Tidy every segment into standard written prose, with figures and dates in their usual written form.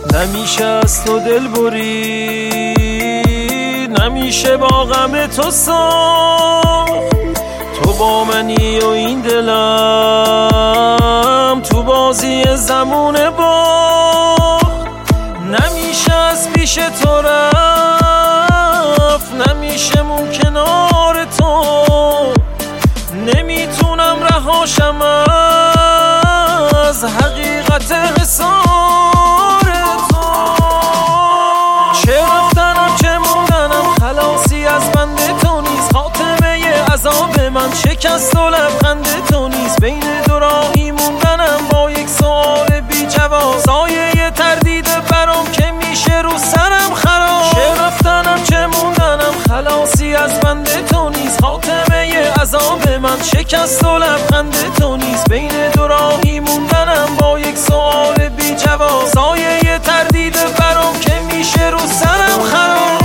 نمیشه از تو دل بری، نمیشه با غم تو ساخت. تو با منی و این دلم تو بازی زمونه باخت. نمیشه از پیش تو رفت، نمیشه مون کنار تو، نمیتونم رهاشم از حقیقت حصار تو. چه رفتنم چه موندنم خلاصی از بند تو نیست. خاتمه عذاب من شکست و لبخند تو نیست. بین دو راهی موندنم با یک سوال بی جواب. سایه تردید برام که میشه رو سرم خراب. چه رفتنم چه موندنم خلاصی از بند تو نیست. خاتمه عذاب من شکست و لبخند تو نیست. بین دو راهی موندنم با یک سوال بی جواب. سایه تردید برام که میشه رو سرم خراب.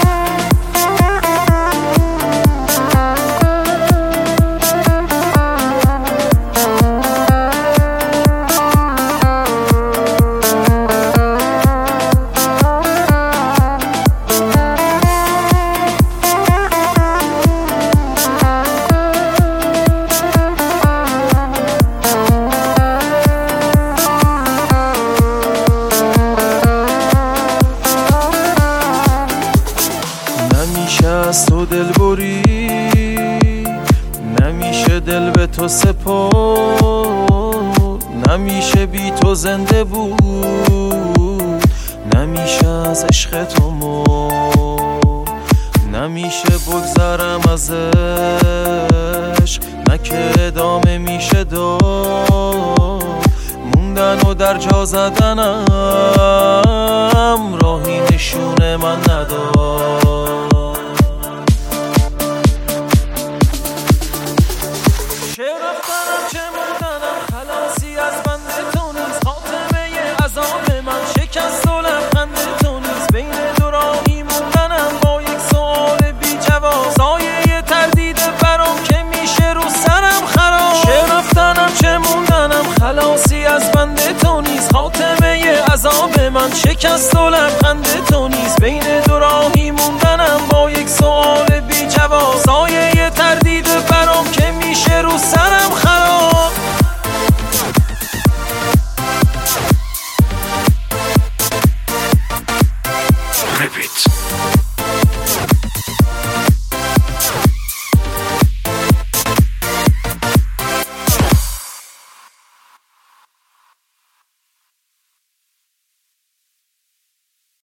نمیشه از تو دل بری، نمیشه دل به تو سپرد. نمیشه بی تو زنده بود، نمیشه از عشق تو مرد. نمیشه بگذرم از عشق، نه که ادامه میشه داد. موندن و در جا زدنم راهی نشونه من نداد. چه رفتنم چه موندنم خلاصی از بند تو نیست. خاتمه عذاب من شکست و لبخند تو نیست. بین دو راهی موندنم با یک سوال بی جواب. سایه تردید برام که میشه رو سرم خراب. چه رفتنم چه موندنم خلاصی از بند تو نیست. خاتمه عذاب من شکست و لبخند تو نیست. بین